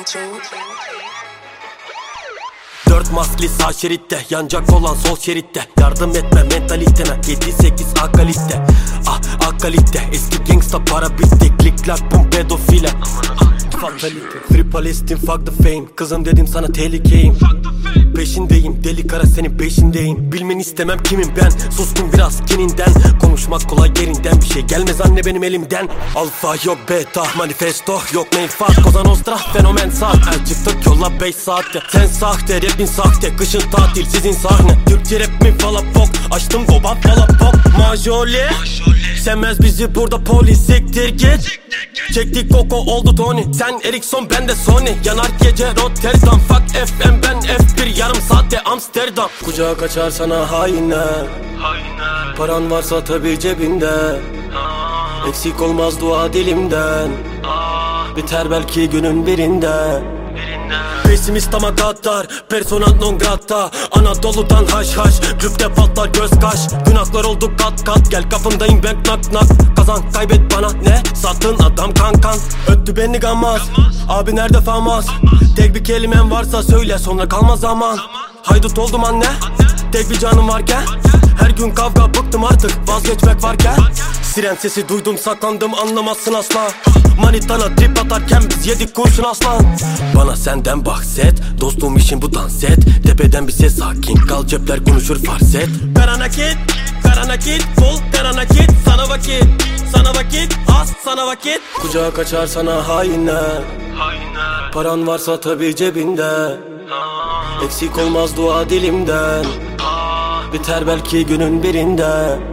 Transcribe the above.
Dört maskeli sağ şeritte, yanacak olan sol şeritte. Yardım etme mentaliteme, 7-8 akalite. Akalite, eski gangsta para bitti. Klikler pum pedofile. Fatalite, free Palestine, fuck the fame. Kızım dedim sana tehlikeyim. Peşindeyim, deli kara senin peşindeyim. Bilmeni istemem kimim ben, suskun biraz kininden. Konuşmak kolay yerinden, bir şey gelmez anne benim elimden. Alfa yok beta, manifesto yok mail fast. Cosa nostra, fenomen saat. Çıktık yolla 5 saatte. Sen sahte, rapin sahte, kışın tatil sizin sahne. Türkçe rap mi falapok, açtım goba falapok. Majole, sevmez bizi burada polis, siktir git. Çektik Koko oldu Tony. Sen Ericsson ben de Sony. Yanar gece Rotterdam. Fuck FM ben F1 yarım saatte Amsterdam. Kucağa kaçar sana hainler. Paran varsa tabi cebinde. Eksik olmaz dua dilimden. Biter belki günün birinde. Pesimist ama gaddar, persona non grata. Anadolu'dan haş haş, klüpte patlar göz kaş. Günahlar oldu kat kat, gel kapındayım ben nak nak. Kazan kaybet bana ne, sattın adam kankan. Öttü beni gammaz, abi nerede famas? Tek bir kelimen varsa söyle sonra kalmaz zaman. Haydut oldum anne, tek bir canım varken. Her gün kavga bıktım artık vazgeçmek varken. Siren sesi duydum saklandım anlamazsın asla. Manitana trip atarken biz yedik kurşun aslan. Bana senden bahset, dostum işin bu dans et. Tepeden bir ses sakin kal, cepler konuşur farz et. Kara nakit, full kara nakit. Sana vakit, az sana vakit. Kucağa kaçar sana hainler. Paran varsa tabi cebinde. Eksik olmaz dua dilimden. Biter belki günün birinde.